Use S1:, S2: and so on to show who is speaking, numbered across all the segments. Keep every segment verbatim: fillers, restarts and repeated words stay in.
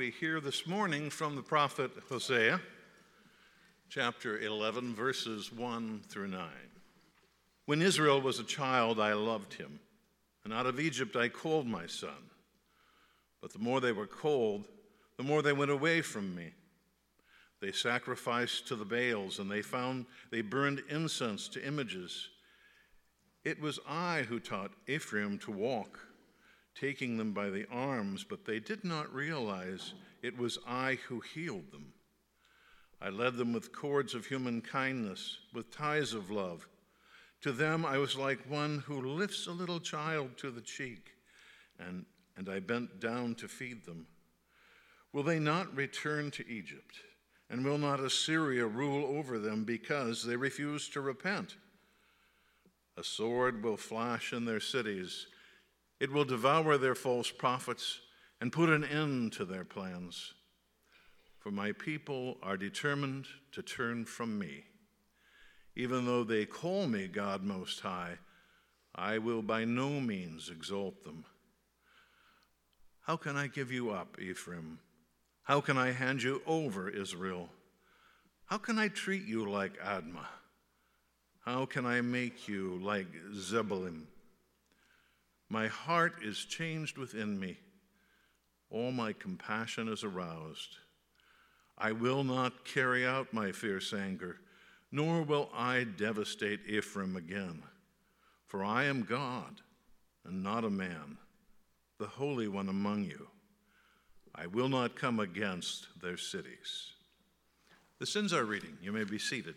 S1: we hear this morning from the prophet Hosea, chapter eleven, verses one through nine. When Israel was a child, I loved him, and out of Egypt I called my son. But the more they were called, the more they went away from me. They sacrificed to the Baals, and they found they burned incense to images. It was I who taught Ephraim to walk, taking them by the arms, but they did not realize it was I who healed them. I led them with cords of human kindness, with ties of love. To them I was like one who lifts a little child to the cheek, and, and I bent down to feed them. Will they not return to Egypt? And will not Assyria rule over them because they refuse to repent? A sword will flash in their cities. It will devour their false prophets and put an end to their plans. For my people are determined to turn from me. Even though they call me God Most High, I will by no means exalt them. How can I give you up, Ephraim? How can I hand you over, Israel? How can I treat you like Admah? How can I make you like Zebulun? My heart is changed within me. All my compassion is aroused. I will not carry out my fierce anger, nor will I devastate Ephraim again. For I am God, and not a man, the Holy One among you. I will not come against their cities. This ends our reading. You may be seated.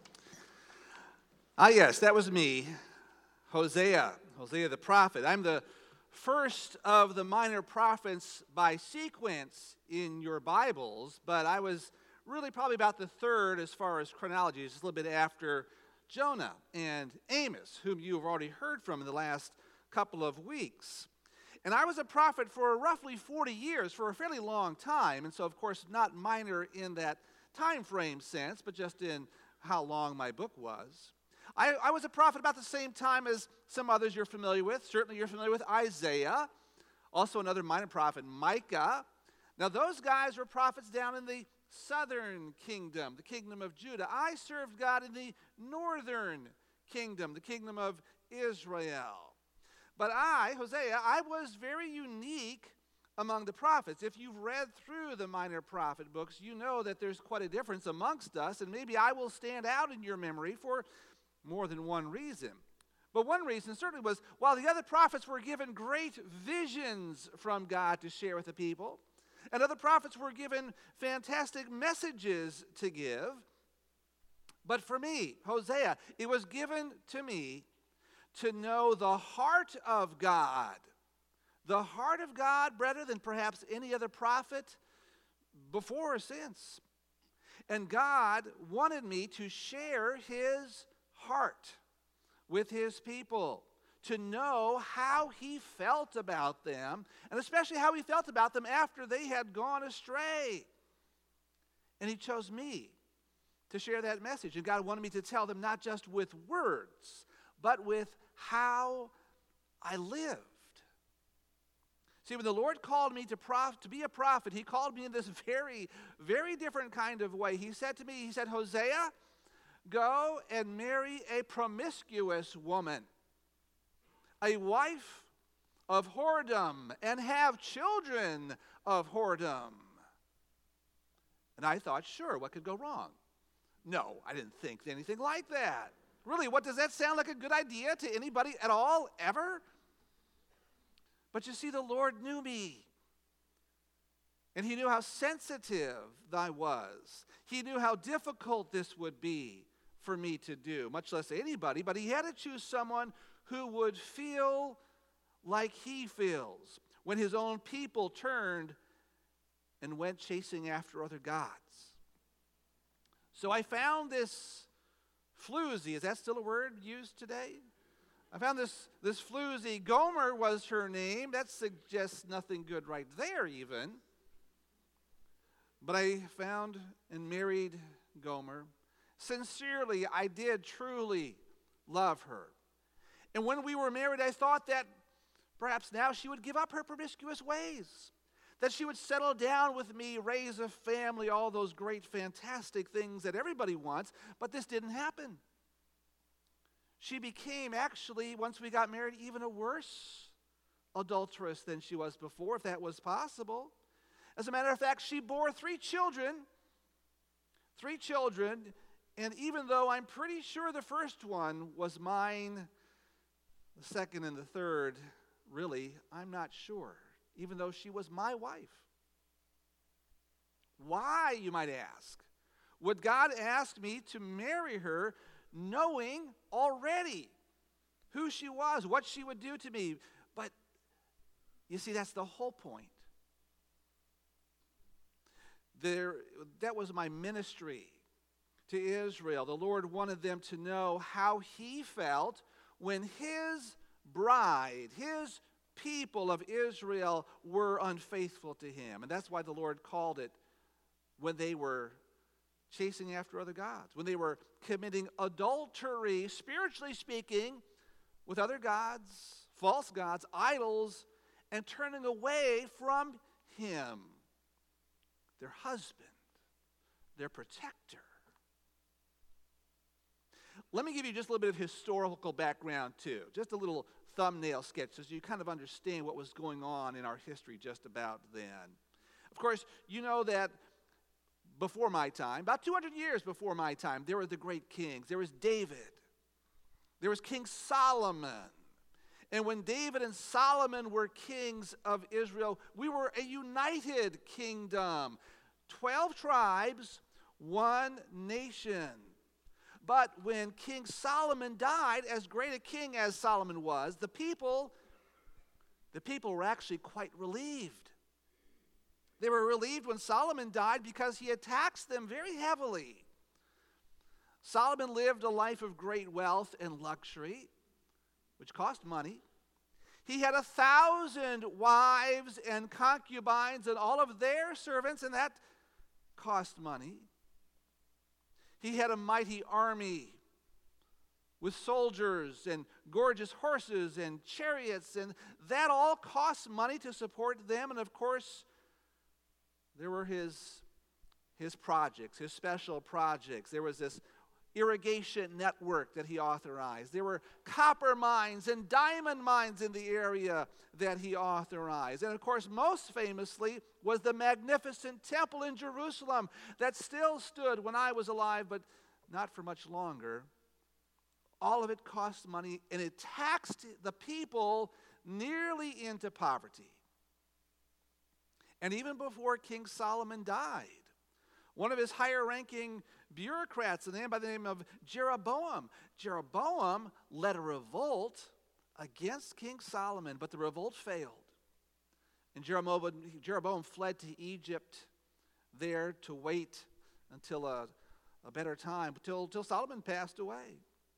S2: Ah, yes, that was me, Hosea, Hosea the prophet. I'm the first of the minor prophets by sequence in your Bibles, but I was really probably about the third as far as chronology, just a little bit after Jonah and Amos, whom you have already heard from in the last couple of weeks. And I was a prophet for roughly forty years, for a fairly long time, and so, of course, not minor in that time frame sense, but just in how long my book was. I, I was a prophet about the same time as some others you're familiar with. Certainly you're familiar with Isaiah, also another minor prophet, Micah. Now, those guys were prophets down in the southern kingdom, the kingdom of Judah. I served God in the northern kingdom, the kingdom of Israel. But I, Hosea, I was very unique among the prophets. If you've read through the minor prophet books, you know that there's quite a difference amongst us, and maybe I will stand out in your memory for more than one reason. But one reason certainly was, while the other prophets were given great visions from God to share with the people, and other prophets were given fantastic messages to give, but for me, Hosea, it was given to me to know the heart of God. The heart of God better than perhaps any other prophet before or since. And God wanted me to share his heart with his people, to know how he felt about them, and especially how he felt about them after they had gone astray. And he chose me to share that message. And God wanted me to tell them not just with words, but with how I lived. See, when the Lord called me to prof- to be a prophet, he called me in this very, very different kind of way. He said to me, he said, Hosea, go and marry a promiscuous woman, a wife of whoredom, and have children of whoredom. And I thought, sure, what could go wrong? No, I didn't think anything like that. Really, what, does that sound like a good idea to anybody at all, ever? But you see, the Lord knew me. And he knew how sensitive I was. He knew how difficult this would be for me to do, much less anybody. But he had to choose someone who would feel like he feels when his own people turned and went chasing after other gods. So I found this floozy. Is that still a word used today? I found this, this floozy. Gomer was her name. That suggests nothing good right there even. But I found and married Gomer. Sincerely, I did truly love her. And when we were married, I thought that perhaps now she would give up her promiscuous ways, that she would settle down with me, raise a family, all those great, fantastic things that everybody wants, but this didn't happen. She became, actually, once we got married, even a worse adulteress than she was before, if that was possible. As a matter of fact, she bore three children, three children, and even though I'm pretty sure the first one was mine, the second and the third, really, I'm not sure, even though she was my wife. Why, you might ask, would God ask me to marry her knowing already who she was, what she would do to me? But you see, that's the whole point. There, that was my ministry to Israel. The Lord wanted them to know how he felt when his bride, his people of Israel were unfaithful to him. And that's why the Lord called it when they were chasing after other gods, when they were committing adultery, spiritually speaking, with other gods, false gods, idols, and turning away from him, their husband, their protector. Let me give you just a little bit of historical background too, just a little thumbnail sketch so you kind of understand what was going on in our history just about then. Of course, you know that before my time, about two hundred years before my time, there were the great kings. There was David. There was King Solomon. And when David and Solomon were kings of Israel, we were a united kingdom. Twelve tribes, one nation. But when King Solomon died, as great a king as Solomon was, the people, the people were actually quite relieved. They were relieved when Solomon died because he had taxed them very heavily. Solomon lived a life of great wealth and luxury, which cost money. He had a thousand wives and concubines and all of their servants, and that cost money. He had a mighty army with soldiers and gorgeous horses and chariots, and that all cost money to support them. And of course, there were his, his projects, his special projects. There was this irrigation network that he authorized. There were copper mines and diamond mines in the area that he authorized. And of course, most famously was the magnificent temple in Jerusalem that still stood when I was alive, but not for much longer. All of it cost money, and it taxed the people nearly into poverty. And even before King Solomon died, one of his higher-ranking bureaucrats, a man by the name of Jeroboam, Jeroboam led a revolt against King Solomon, but the revolt failed. And Jeroboam, Jeroboam fled to Egypt there to wait until a, a better time, until, until Solomon passed away.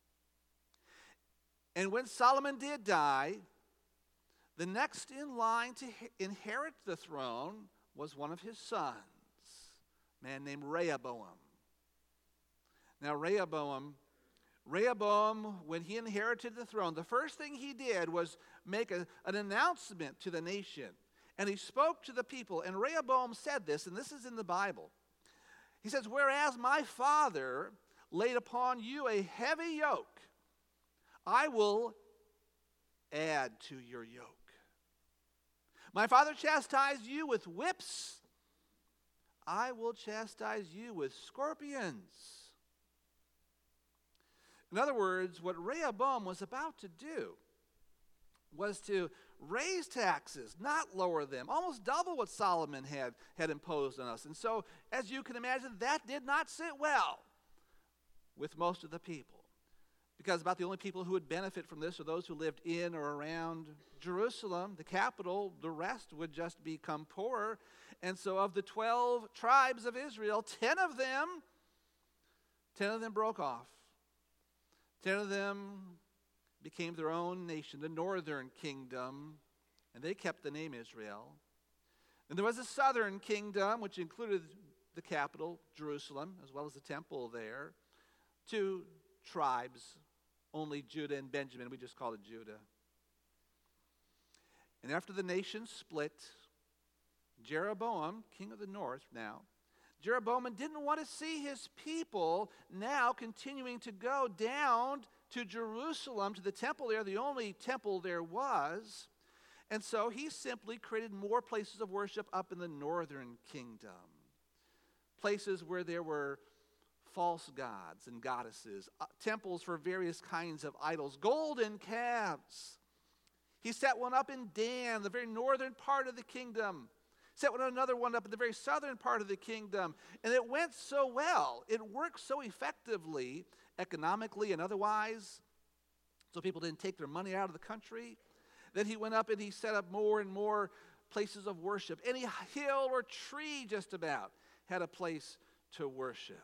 S2: And when Solomon did die, the next in line to inherit the throne was one of his sons, a man named Rehoboam. Now, Rehoboam, Rehoboam, when he inherited the throne, the first thing he did was make a, an announcement to the nation. And he spoke to the people. And Rehoboam said this, and this is in the Bible. He says, "Whereas my father laid upon you a heavy yoke, I will add to your yoke. My father chastised you with whips, I will chastise you with scorpions." In other words, what Rehoboam was about to do was to raise taxes, not lower them, almost double what Solomon had, had imposed on us. And so, as you can imagine, that did not sit well with most of the people, because about the only people who would benefit from this are those who lived in or around Jerusalem, the capital. The rest would just become poorer. And so of the twelve tribes of Israel, ten of them, ten of them broke off. Ten of them became their own nation, the northern kingdom, and they kept the name Israel. And there was a southern kingdom, which included the capital, Jerusalem, as well as the temple there. Two tribes, only Judah and Benjamin. We just call it Judah. And after the nation split, Jeroboam, king of the north now, Jeroboam didn't want to see his people now continuing to go down to Jerusalem, to the temple there, the only temple there was. And so he simply created more places of worship up in the northern kingdom. Places where there were false gods and goddesses, uh, temples for various kinds of idols, golden calves. He set one up in Dan, the very northern part of the kingdom. Set one another one up in the very southern part of the kingdom. And it went so well. It worked so effectively, economically and otherwise, so people didn't take their money out of the country. Then he went up and he set up more and more places of worship. Any hill or tree just about had a place to worship.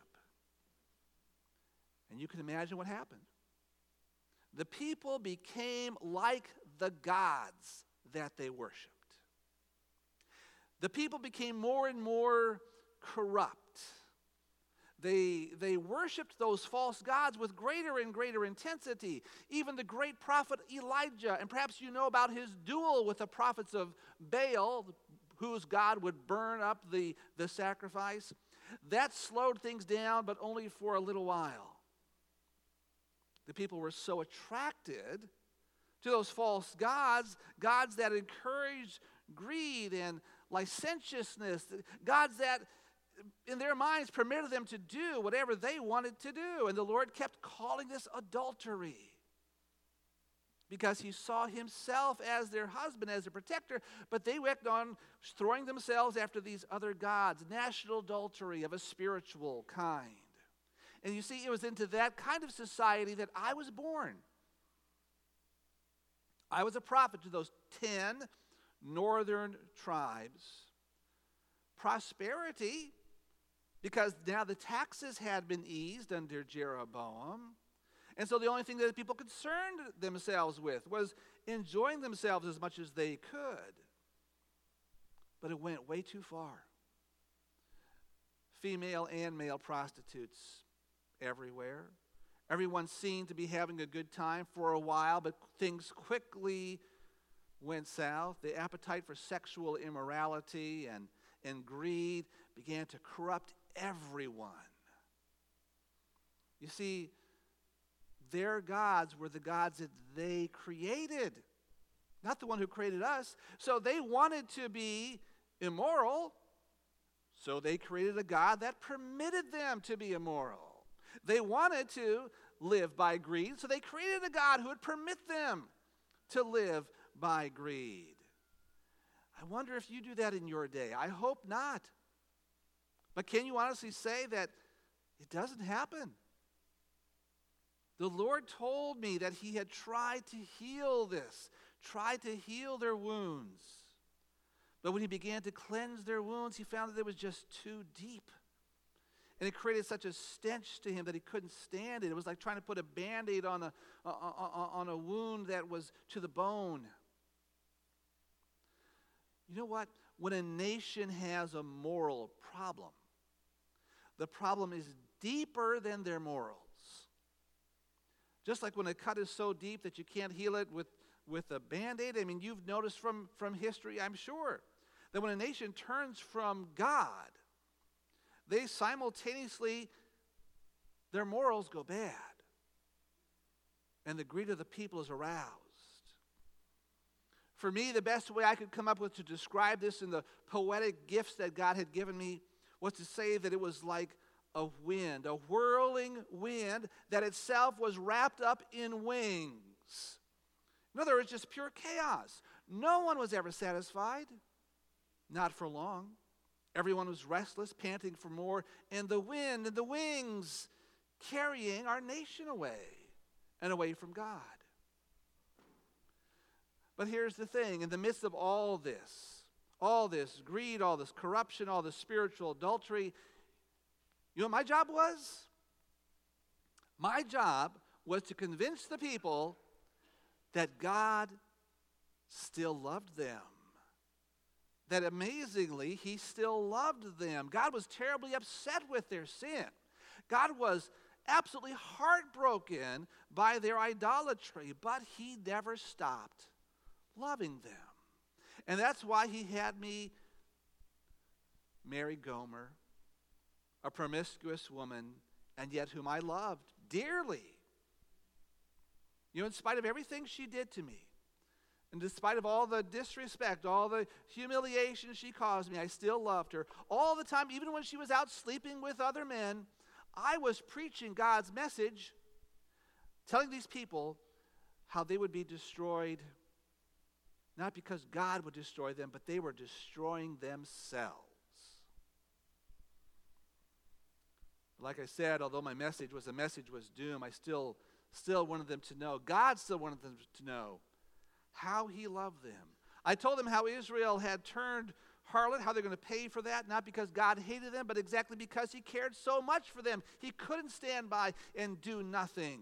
S2: And you can imagine what happened. The people became like the gods that they worshiped. The people became more and more corrupt. They, they worshiped those false gods with greater and greater intensity. Even the great prophet Elijah, and perhaps you know about his duel with the prophets of Baal, whose God would burn up the, the sacrifice. That slowed things down, but only for a little while. The people were so attracted to those false gods, gods that encouraged greed and licentiousness, gods that in their minds permitted them to do whatever they wanted to do. And the Lord kept calling this adultery because he saw himself as their husband, as a protector, but they went on throwing themselves after these other gods, national adultery of a spiritual kind. And you see, it was into that kind of society that I was born. I was a prophet to those ten northern tribes. Prosperity, because now the taxes had been eased under Jeroboam. And so the only thing that the people concerned themselves with was enjoying themselves as much as they could. But it went way too far. Female and male prostitutes everywhere. Everyone seemed to be having a good time for a while, but things quickly went south. The appetite for sexual immorality and, and greed began to corrupt everyone. You see, their gods were the gods that they created, not the one who created us. So they wanted to be immoral, so they created a god that permitted them to be immoral. They wanted to live by greed, so they created a god who would permit them to live by greed. I wonder if you do that in your day. I hope not. But can you honestly say that it doesn't happen? The Lord told me that he had tried to heal this, tried to heal their wounds. But when he began to cleanse their wounds, he found that it was just too deep. And it created such a stench to him that he couldn't stand it. It was like trying to put a Band-Aid on a, on a wound that was to the bone. You know what? When a nation has a moral problem, the problem is deeper than their morals. Just like when a cut is so deep that you can't heal it with, with a Band-Aid. I mean, you've noticed from, from history, I'm sure, that when a nation turns from God, they simultaneously, their morals go bad. And the greed of the people is aroused. For me, the best way I could come up with to describe this in the poetic gifts that God had given me was to say that it was like a wind, a whirling wind that itself was wrapped up in wings. In other words, just pure chaos. No one was ever satisfied, not for long. Everyone was restless, panting for more, and the wind and the wings carrying our nation away and away from God. But here's the thing, in the midst of all this, all this greed, all this corruption, all this spiritual adultery, you know what my job was? My job was to convince the people that God still loved them. That amazingly, he still loved them. God was terribly upset with their sin. God was absolutely heartbroken by their idolatry, but he never stopped loving them. And that's why he had me marry Gomer, a promiscuous woman, and yet whom I loved dearly. You know, in spite of everything she did to me, and despite of all the disrespect, all the humiliation she caused me, I still loved her. All the time, even when she was out sleeping with other men, I was preaching God's message, telling these people how they would be destroyed, not because God would destroy them, but they were destroying themselves. Like I said, although my message was a message was doom, I still, still wanted them to know, God still wanted them to know how he loved them. I told them how Israel had turned harlot, how they're going to pay for that, not because God hated them, but exactly because he cared so much for them. He couldn't stand by and do nothing.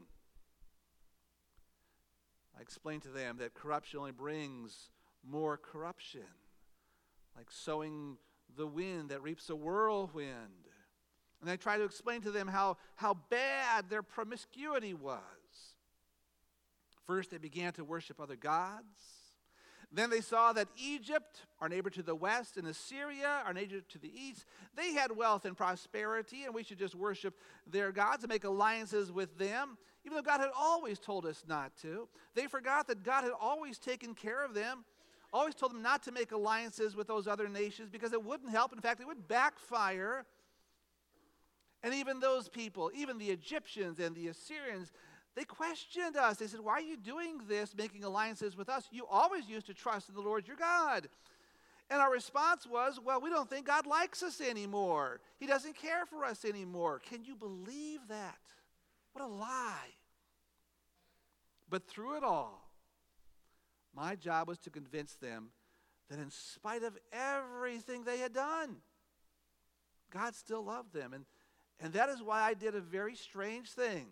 S2: I explained to them that corruption only brings more corruption, like sowing the wind that reaps a whirlwind. And I tried to explain to them how, how bad their promiscuity was. First, they began to worship other gods. Then they saw that Egypt, our neighbor to the west, and Assyria, our neighbor to the east, they had wealth and prosperity, and we should just worship their gods and make alliances with them, even though God had always told us not to. They forgot that God had always taken care of them, always told them not to make alliances with those other nations because it wouldn't help. In fact, it would backfire. And even those people, even the Egyptians and the Assyrians, they questioned us. They said, why are you doing this, making alliances with us? You always used to trust in the Lord your God. And our response was, well, we don't think God likes us anymore. He doesn't care for us anymore. Can you believe that? What a lie. But through it all, my job was to convince them that in spite of everything they had done, God still loved them. And, and that is why I did a very strange thing.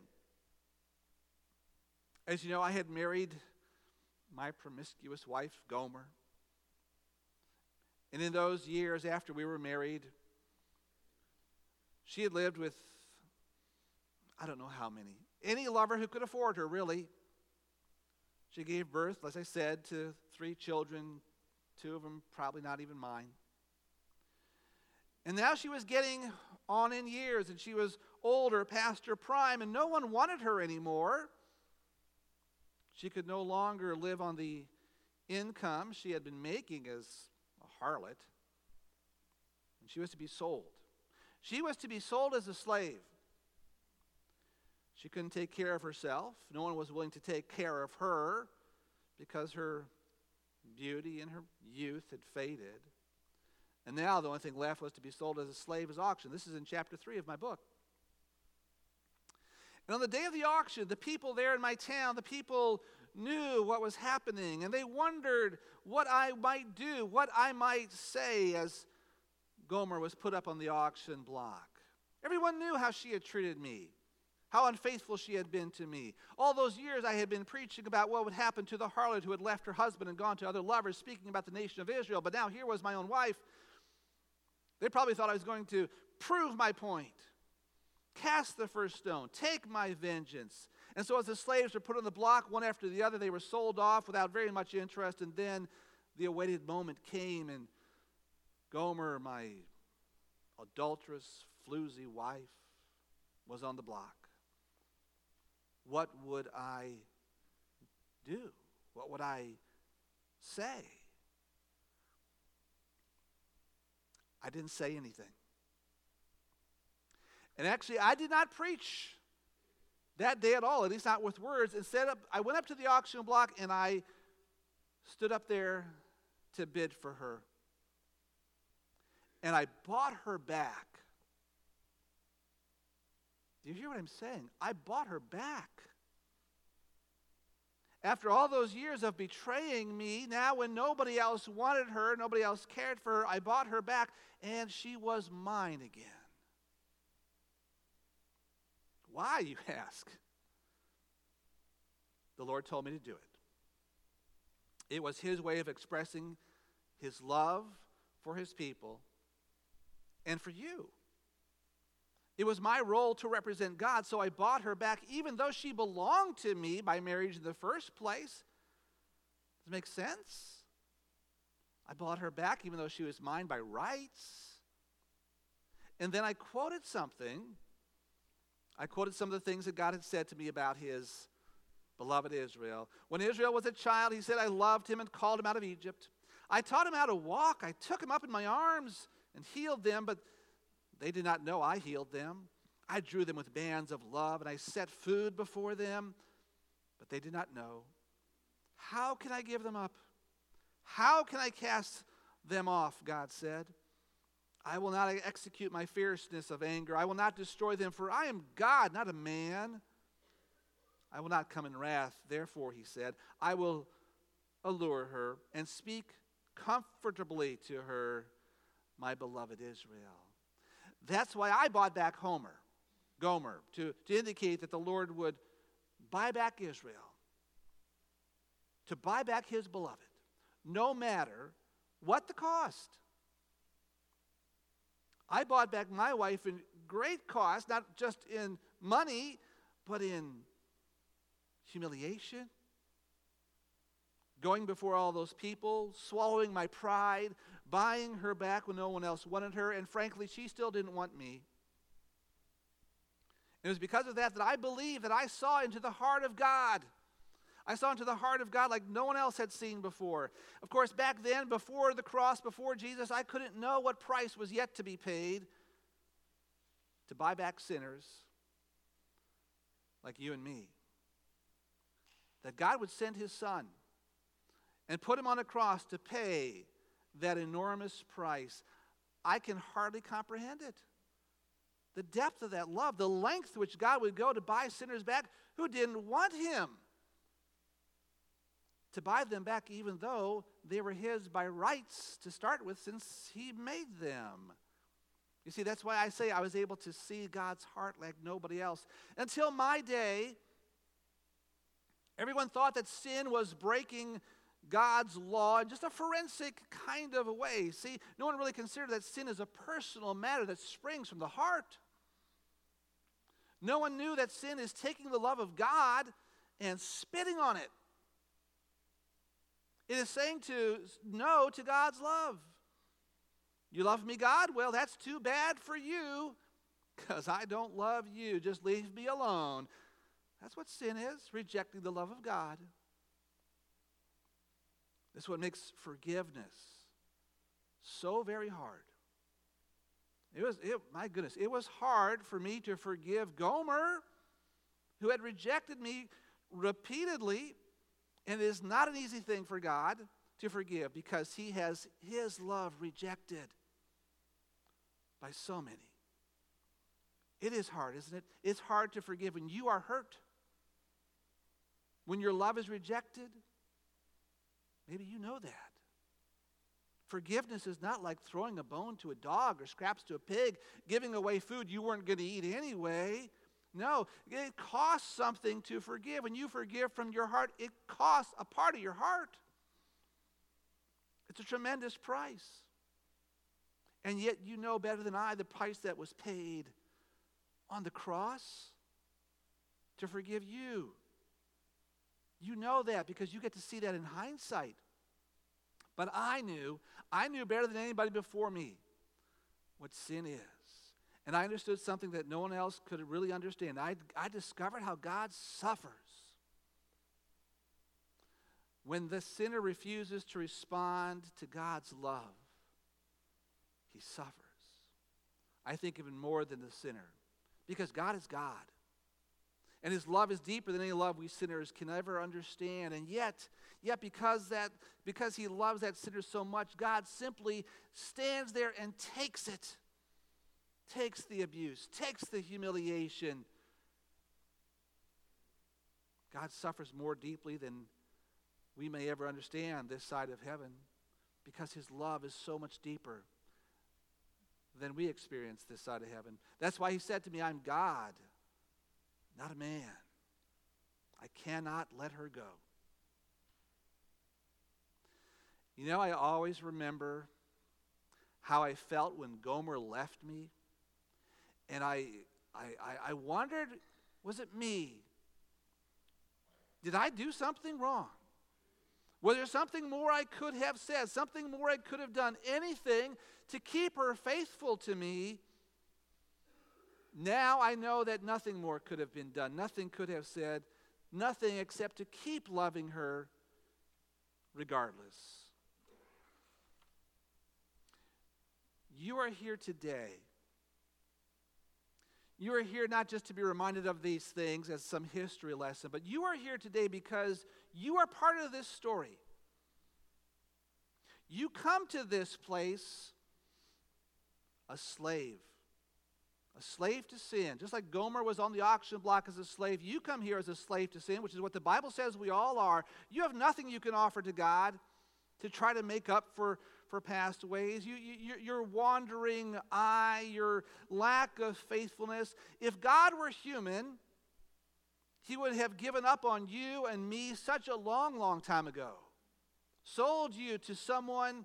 S2: As you know, I had married my promiscuous wife, Gomer. And in those years after we were married, she had lived with, I don't know how many, any lover who could afford her, really. She gave birth, as I said, to three children, two of them probably not even mine. And now she was getting on in years, and she was older, past her prime, and no one wanted her anymore. She could no longer live on the income she had been making as a harlot. And she was to be sold. She was to be sold as a slave. She couldn't take care of herself. No one was willing to take care of her because her beauty and her youth had faded. And now the only thing left was to be sold as a slave as auction. This is in chapter three of my book. And on the day of the auction, the people there in my town, the people knew what was happening, and they wondered what I might do, what I might say as Gomer was put up on the auction block. Everyone knew how she had treated me, how unfaithful she had been to me. All those years I had been preaching about what would happen to the harlot who had left her husband and gone to other lovers, speaking about the nation of Israel. But now here was my own wife. They probably thought I was going to prove my point. Cast the first stone. Take my vengeance. And so as the slaves were put on the block, one after the other, they were sold off without very much interest. And then the awaited moment came, and Gomer, my adulterous, floozy wife, was on the block. What would I do? What would I say? I didn't say anything. And actually, I did not preach that day at all, at least not with words. Instead, I went up to the auction block and I stood up there to bid for her. And I bought her back. Do you hear what I'm saying? I bought her back. After all those years of betraying me, now when nobody else wanted her, nobody else cared for her, I bought her back, and she was mine again. Why, you ask? The Lord told me to do it. It was his way of expressing his love for his people and for you. It was my role to represent God, so I bought her back, even though she belonged to me by marriage in the first place. Does it make sense? I bought her back, even though she was mine by rights. And then I quoted something. I quoted some of the things that God had said to me about his beloved Israel. When Israel was a child, he said, I loved him and called him out of Egypt. I taught him how to walk. I took him up in my arms and healed them, but they did not know I healed them. I drew them with bands of love, and I set food before them, but they did not know. How can I give them up? How can I cast them off, God said. I will not execute my fierceness of anger. I will not destroy them, for I am God, not a man. I will not come in wrath. Therefore, he said, I will allure her and speak comfortably to her, my beloved Israel. That's why I bought back Homer, Gomer, to, to indicate that the Lord would buy back Israel, to buy back his beloved, no matter what the cost. I bought back my wife in great cost, not just in money, but in humiliation, going before all those people, swallowing my pride, buying her back when no one else wanted her, and frankly, she still didn't want me. It was because of that that I believe that I saw into the heart of God. I saw into the heart of God like no one else had seen before. Of course, back then, before the cross, before Jesus, I couldn't know what price was yet to be paid to buy back sinners like you and me. That God would send his son and put him on a cross to pay that enormous price. I can hardly comprehend it. The depth of that love, the length to which God would go to buy sinners back who didn't want him. To buy them back even though they were his by rights to start with, since he made them. You see, that's why I say I was able to see God's heart like nobody else. Until my day, everyone thought that sin was breaking God's law in just a forensic kind of a way. See, no one really considered that sin is a personal matter that springs from the heart. No one knew that sin is taking the love of God and spitting on it. It is saying to no to God's love. You love me, God? Well, that's too bad for you, because I don't love you. Just leave me alone. That's what sin is, rejecting the love of God. This is what makes forgiveness so very hard. It was, it, my goodness, it was hard for me to forgive Gomer, who had rejected me repeatedly. And it is not an easy thing for God to forgive, because he has his love rejected by so many. It is hard, isn't it? It's hard to forgive when you are hurt. When your love is rejected. Maybe you know that. Forgiveness is not like throwing a bone to a dog or scraps to a pig, giving away food you weren't going to eat anyway. No, it costs something to forgive. When you forgive from your heart, it costs a part of your heart. It's a tremendous price. And yet you know better than I the price that was paid on the cross to forgive you. You know that because you get to see that in hindsight. But I knew, I knew better than anybody before me what sin is. And I understood something that no one else could really understand. I, I discovered how God suffers when the sinner refuses to respond to God's love. He suffers. I think even more than the sinner, because God is God. And his love is deeper than any love we sinners can ever understand. And yet, yet because that, because he loves that sinner so much, God simply stands there and takes it. Takes the abuse, takes the humiliation. God suffers more deeply than we may ever understand this side of heaven, because his love is so much deeper than we experience this side of heaven. That's why he said to me, I'm God, not a man. I cannot let her go. You know, I always remember how I felt when Gomer left me. And I, I, I wondered, was it me? Did I do something wrong? Was there something more I could have said, something more I could have done, anything to keep her faithful to me Now I know that nothing more could have been done. Nothing could have said, nothing except to keep loving her regardless. You are here today. You are here not just to be reminded of these things as some history lesson, but you are here today because you are part of this story. You come to this place a slave. A slave to sin. Just like Gomer was on the auction block as a slave, you come here as a slave to sin, which is what the Bible says we all are. You have nothing you can offer to God to try to make up for, for past ways. You, you, your wandering eye, your lack of faithfulness. If God were human, He would have given up on you and me such a long, long time ago. Sold you to someone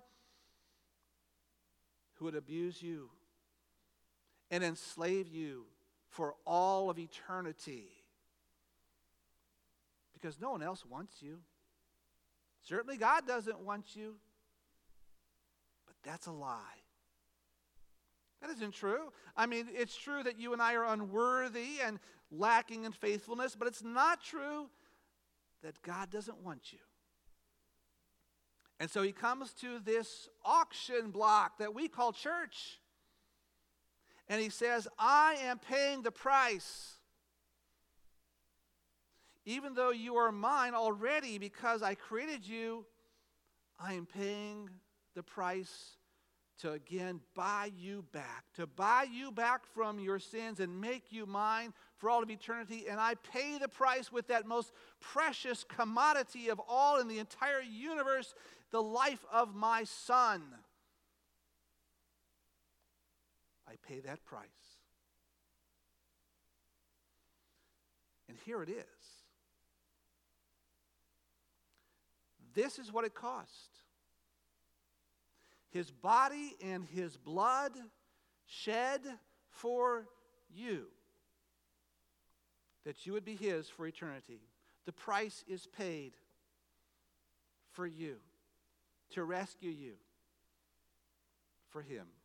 S2: who would abuse you and enslave you for all of eternity. Because no one else wants you. Certainly God doesn't want you. But that's a lie. That isn't true. I mean, it's true that you and I are unworthy and lacking in faithfulness, but it's not true that God doesn't want you. And so He comes to this auction block that we call church. And He says, I am paying the price. Even though you are mine already because I created you, I am paying the price to again buy you back. To buy you back from your sins and make you mine for all of eternity. And I pay the price with that most precious commodity of all in the entire universe, the life of my Son. I pay that price. And here it is. This is what it cost. His body and His blood shed for you, that you would be His for eternity. The price is paid for you, to rescue you for Him.